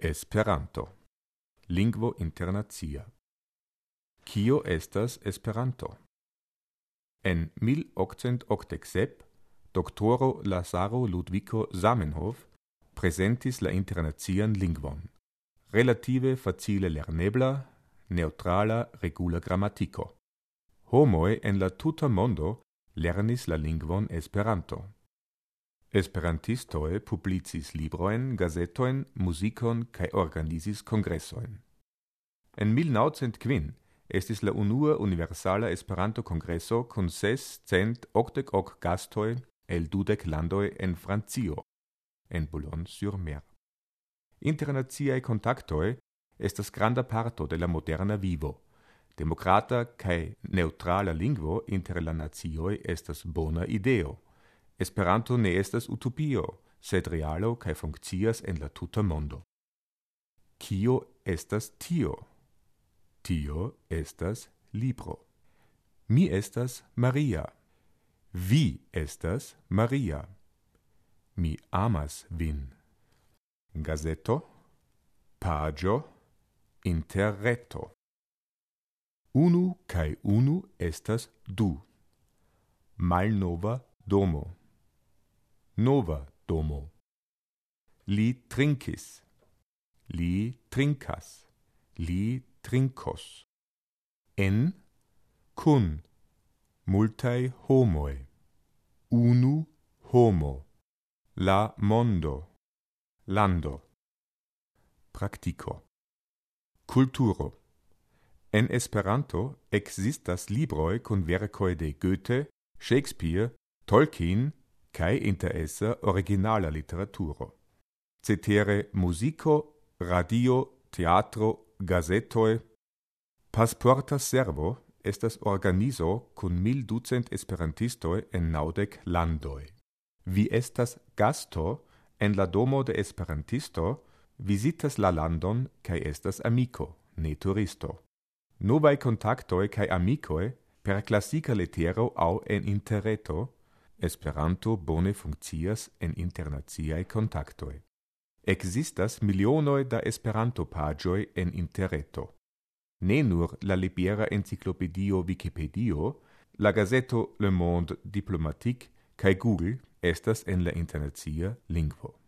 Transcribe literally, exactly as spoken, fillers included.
Esperanto. Lingvo internacia. Kio estas Esperanto? En mil okcent okdek sep, doktoro Lazaro Ludviko Zamenhof presentis la internacian lingvon, relative facile lernebla, neutrala regula grammatiko. Homoj en la tuta mondo lernis la lingvon Esperanto. Esperantistoj publicis librojn, gazetojn, muzikon kaj organizis kongresojn. En mil naŭcent kvin estis la unua universala Esperanto-kongreso kun sescent okdek ok gastoj el dudek landoj en Francio, en Boulogne-sur-Mer. Internaciaj kontaktoj estas granda parto de la moderna vivo. Demokrata kaj neutrala lingvo inter la nacioj estas bona ideo. Esperanto ne estas utopio, sed realo kaj funkcias en la tuta mondo. Kio estas tio? Tio estas libro. Mi estas Maria. Vi estas Maria. Mi amas vin. Gazeto, paĝo, interreto. Unu kaj unu estas du. Malnova domo. Nova domo. Li trinkis. Li trinkas. Li trinkos. En, kun, multaj homoj. Unu homo. La mondo. Lando. Praktiko. Kulturo. En Esperanto ekzistas libroj kun verkoj de Goethe, Shakespeare, Tolkien kaj interesa originala literaturo. Cetere muziko, radio, teatro, gazetoj. Pasporta Servo estas organizo kun mil ducent esperantistoj en naŭdek landoj. Vi estas gasto en la domo de esperantisto, visitas la landon kaj estas amiko, ne turisto. Novaj kontaktoj kaj amikoj per klasika letero aŭ en interreto. Esperanto bone funkcias en internaciaj kontaktoj. Ekzistas milionoj da Esperanto-paĝoj en interreto. Ne nur la libera enciklopedio Vikipedio, la gazeto Le Monde Diplomatique kaj Google estas en la internacia lingvo.